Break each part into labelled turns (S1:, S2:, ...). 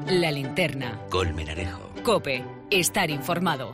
S1: La Linterna.
S2: Colmenarejo.
S1: COPE. Estar informado.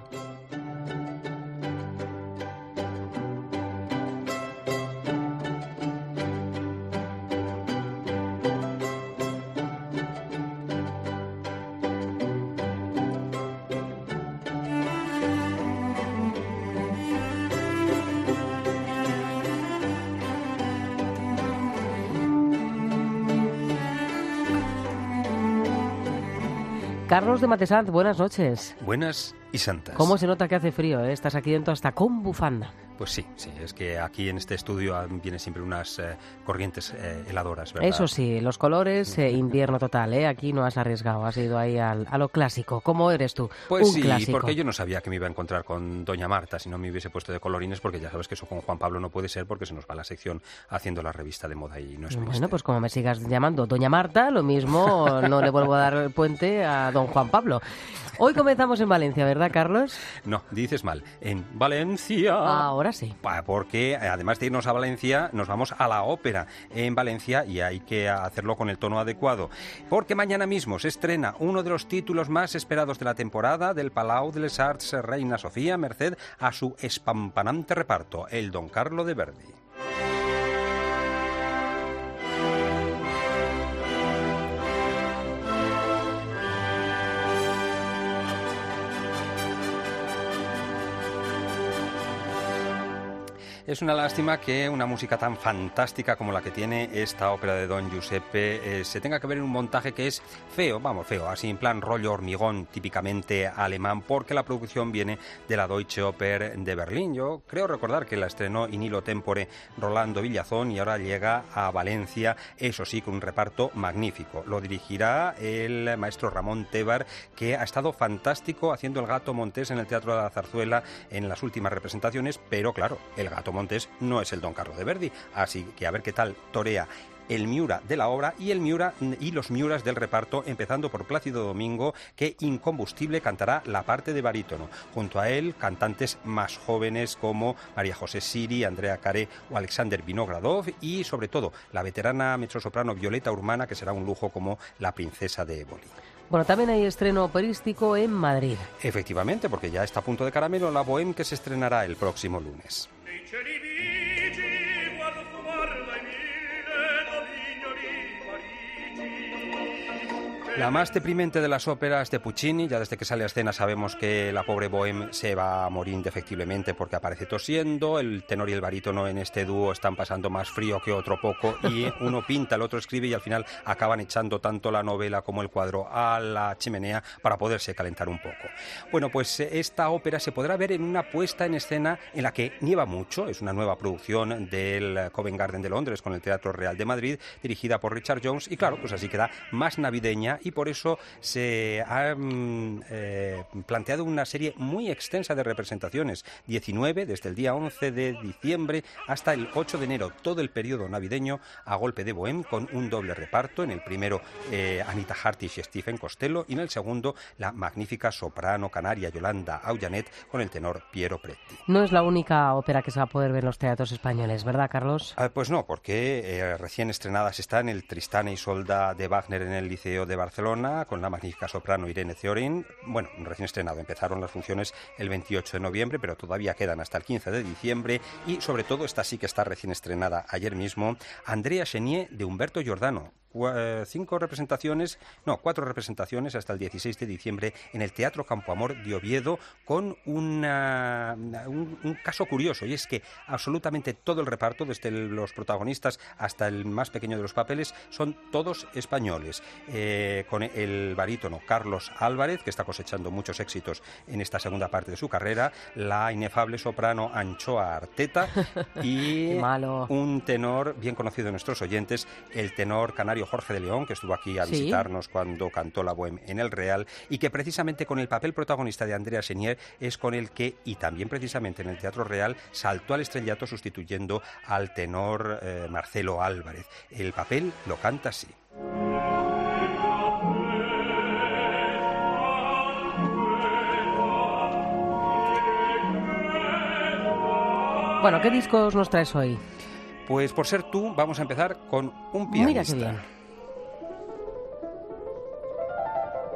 S3: Carlos de Matesant, buenas noches.
S2: Buenas y santas.
S3: ¿Cómo se nota que hace frío, eh? Estás aquí dentro hasta con bufanda.
S2: Pues sí, es que aquí en este estudio vienen siempre unas corrientes heladoras, ¿verdad?
S3: Eso sí, los colores, invierno total, ¿eh? Aquí no has arriesgado, has ido ahí a lo clásico. ¿Cómo eres tú?
S2: Pues
S3: un
S2: sí,
S3: clásico.
S2: Porque yo no sabía que me iba a encontrar con Doña Marta si no me hubiese puesto de colorines, porque ya sabes que eso con Juan Pablo no puede ser porque se nos va la sección haciendo la revista de moda y no es
S3: Bueno, pues como me sigas llamando Doña Marta, lo mismo no le vuelvo a dar el puente a don Juan Pablo. Hoy comenzamos en Valencia, ¿verdad, Carlos?
S2: No, dices mal. En Valencia.
S3: Ahora sí.
S2: Porque además de irnos a Valencia, nos vamos a la ópera en Valencia y hay que hacerlo con el tono adecuado. Porque mañana mismo se estrena uno de los títulos más esperados de la temporada del Palau de les Arts Reina Sofía, merced a su espampanante reparto, el Don Carlo de Verdi. Es una lástima que una música tan fantástica como la que tiene esta ópera de Don Giuseppe se tenga que ver en un montaje que es feo, así en plan rollo hormigón típicamente alemán, porque la producción viene de la Deutsche Oper de Berlín. Yo creo recordar que la estrenó in illo tempore Rolando Villazón y ahora llega a Valencia, eso sí, con un reparto magnífico. Lo dirigirá el maestro Ramón Tebar, que ha estado fantástico haciendo el Gato Montés en el Teatro de la Zarzuela en las últimas representaciones, pero claro, el Gato Montés no es el Don Carlo de Verdi, así que a ver qué tal torea el Miura de la obra y los Miuras del reparto, empezando por Plácido Domingo, que incombustible cantará la parte de barítono. Junto a él, cantantes más jóvenes como María José Siri, Andrea Caré o Alexander Vinogradov y, sobre todo, la veterana mezzosoprano Violeta Urmana, que será un lujo como la princesa de Éboli.
S3: Bueno, también hay estreno operístico en Madrid.
S2: Efectivamente, porque ya está a punto de caramelo la Bohème, que se estrenará el próximo lunes. La más deprimente de las óperas de Puccini. Ya desde que sale a escena sabemos que la pobre Bohème se va a morir indefectiblemente porque aparece tosiendo. El tenor y el barítono en este dúo están pasando más frío que otro poco y uno pinta, el otro escribe y al final acaban echando tanto la novela como el cuadro a la chimenea para poderse calentar un poco. Bueno, pues esta ópera se podrá ver en una puesta en escena en la que nieva mucho. Es una nueva producción del Covent Garden de Londres con el Teatro Real de Madrid, dirigida por Richard Jones y claro, pues así queda más navideña y por eso se ha planteado una serie muy extensa de representaciones, 19 desde el día 11 de diciembre hasta el 8 de enero, todo el periodo navideño a golpe de Bohème, con un doble reparto. En el primero Anita Hartish y Stephen Costello y en el segundo la magnífica soprano canaria Yolanda Aullanet con el tenor Piero Pretti.
S3: No es la única ópera que se va a poder ver en los teatros españoles, ¿verdad, Carlos?
S2: Pues no, porque recién estrenadas están el Tristán e Isolda de Wagner en el Liceo de Barcelona, con la magnífica soprano Irene Theorin. Bueno, recién estrenado, empezaron las funciones el 28 de noviembre, pero todavía quedan hasta el 15 de diciembre y sobre todo esta sí que está recién estrenada ayer mismo, Andrea Chenier de Humberto Giordano. 4 representaciones hasta el 16 de diciembre en el Teatro Campoamor de Oviedo, con un caso curioso, y es que absolutamente todo el reparto, desde los protagonistas hasta el más pequeño de los papeles, son todos españoles, con el barítono Carlos Álvarez, que está cosechando muchos éxitos en esta segunda parte de su carrera, la inefable soprano Anchoa Arteta y un tenor bien conocido de nuestros oyentes, el tenor canario Jorge de León, que estuvo aquí a visitarnos cuando cantó la Bohème en el Real, y que precisamente con el papel protagonista de Andrea Chenier es con el que, y también precisamente en el Teatro Real, saltó al estrellato sustituyendo al tenor Marcelo Álvarez. El papel lo canta así.
S3: Bueno, ¿qué discos nos traes hoy?
S2: Pues por ser tú, vamos a empezar con un pianista.
S3: Mira qué bien.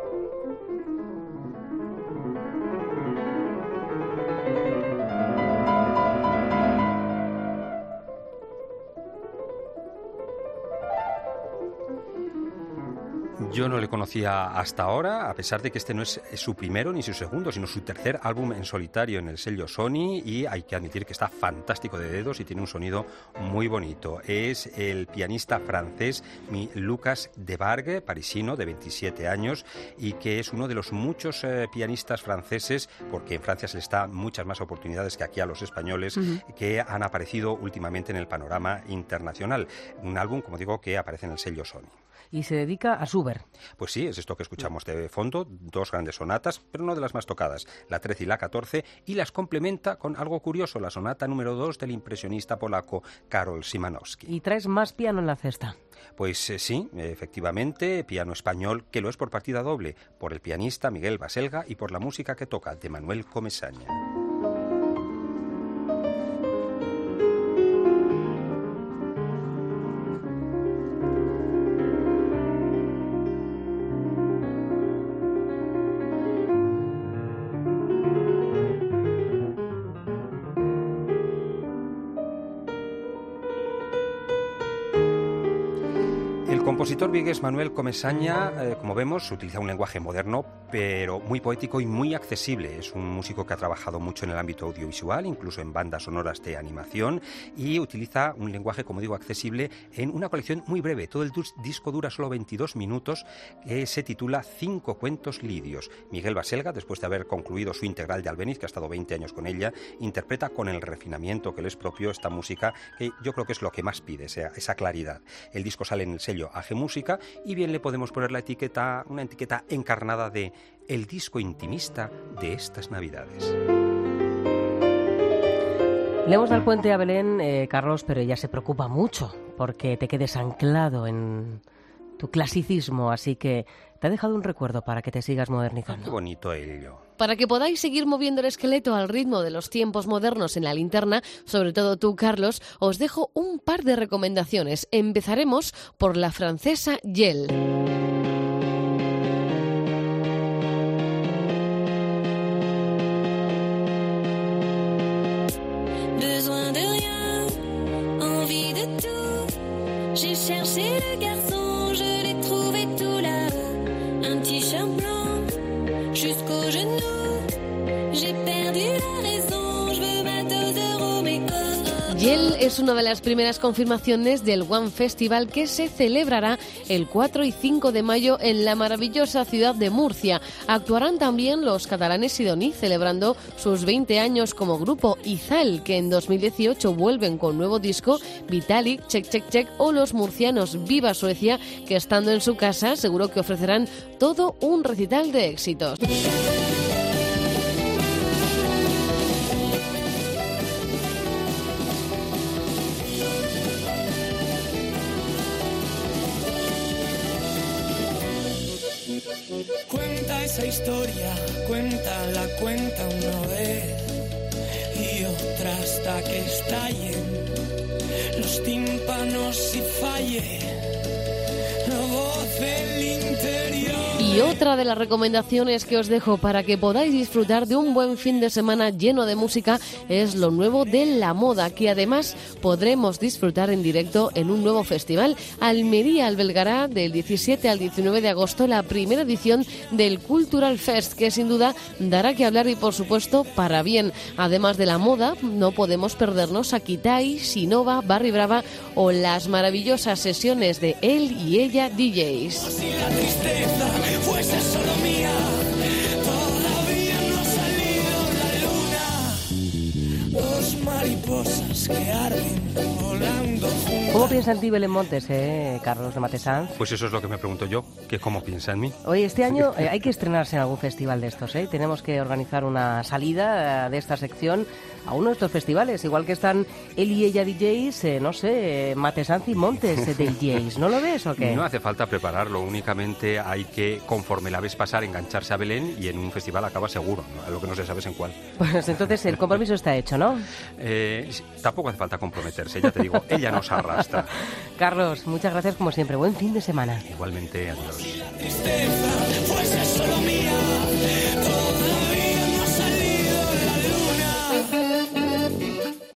S2: Yo no le conocía hasta ahora, a pesar de que este no es su primero ni su segundo, sino su tercer álbum en solitario en el sello Sony, y hay que admitir que está fantástico de dedos y tiene un sonido muy bonito. Es el pianista francés Lucas Debargue, parisino, de 27 años, y que es uno de los muchos pianistas franceses, porque en Francia se les da muchas más oportunidades que aquí a los españoles, que han aparecido últimamente en el panorama internacional. Un álbum, como digo, que aparece en el sello Sony.
S3: Y se dedica a Schubert.
S2: Pues sí, es esto que escuchamos de fondo, dos grandes sonatas, pero no de las más tocadas, la 13 y la 14, y las complementa con algo curioso, la sonata número 2 del impresionista polaco Karol Szymanowski.
S3: ¿Y traes más piano en la cesta?
S2: Pues sí, efectivamente, piano español, que lo es por partida doble, por el pianista Miguel Baselga y por la música que toca de Manuel Comesaña. El compositor vigués Manuel Comesaña, como vemos, utiliza un lenguaje moderno, pero muy poético y muy accesible. Es un músico que ha trabajado mucho en el ámbito audiovisual, incluso en bandas sonoras de animación, y utiliza un lenguaje, como digo, accesible en una colección muy breve. Todo el disco dura solo 22 minutos, que se titula 5 cuentos lidios. Miguel Baselga, después de haber concluido su integral de Albéniz, que ha estado 20 años con ella, interpreta con el refinamiento que le es propio esta música, que yo creo que es lo que más pide, esa claridad. El disco sale en el sello AG Música, y bien le podemos poner una etiqueta encarnada de el disco intimista de estas Navidades.
S3: Le hemos dado el puente a Belén, Carlos, pero ella se preocupa mucho porque te quedes anclado en tu clasicismo, así que te ha dejado un recuerdo para que te sigas modernizando.
S2: Qué bonito ello.
S4: Para que podáis seguir moviendo el esqueleto al ritmo de los tiempos modernos en la linterna, sobre todo tú, Carlos, os dejo un par de recomendaciones. Empezaremos por la francesa Yel.
S5: Besoin de rien, envie de tout. J'ai cherché le garçon, je l'ai trouvé tout là-haut. Un t-shirt blanc jusqu'au genou. J'ai perdu la raison, je veux ma dose de Roméo.
S4: Yel es una de las primeras confirmaciones del One Festival, que se celebrará el 4 y 5 de mayo en la maravillosa ciudad de Murcia. Actuarán también los catalanes Sidoní, celebrando sus 20 años como grupo, y Zal, que en 2018 vuelven con nuevo disco, Vitalik, Check Check Check, o los murcianos Viva Suecia, que estando en su casa seguro que ofrecerán todo un recital de éxitos.
S6: Cuenta esa historia, cuenta una vez y otra hasta que estallen los tímpanos y falle la voz del interior.
S4: Y otra de las recomendaciones que os dejo para que podáis disfrutar de un buen fin de semana lleno de música es lo nuevo de La Moda, que además podremos disfrutar en directo en un nuevo festival. Almería albergará del 17 al 19 de agosto la primera edición del Cultural Fest, que sin duda dará que hablar y, por supuesto, para bien. Además de La Moda, no podemos perdernos a Kitai, Sinova, Barry Brava o las maravillosas sesiones de él y ella DJs.
S6: Si la tristeza fuese solo mía, todavía no ha salido la luna. Dos mariposas que arden volando juntas.
S3: ¿Cómo piensa en ti Belén Montes, Carlos de Matesanz?
S2: Pues eso es lo que me pregunto yo, que cómo piensa en mí.
S3: Oye, este año hay que estrenarse en algún festival de estos, ¿eh? Tenemos que organizar una salida de esta sección a uno de estos festivales, igual que están él y ella DJs, no sé, Matesanz y Montes DJs. ¿No lo ves o qué?
S2: No hace falta prepararlo, únicamente hay que, conforme la ves pasar, engancharse a Belén, y en un festival acaba seguro, ¿no? Lo que no se sabe es en cuál.
S3: Pues entonces el compromiso está hecho, ¿no?
S2: Tampoco hace falta comprometerse, ya te digo, ella nos arrastra.
S3: Carlos, muchas gracias como siempre. Buen fin de semana.
S2: Igualmente, adiós.
S6: Si la tristeza fuese solo mía,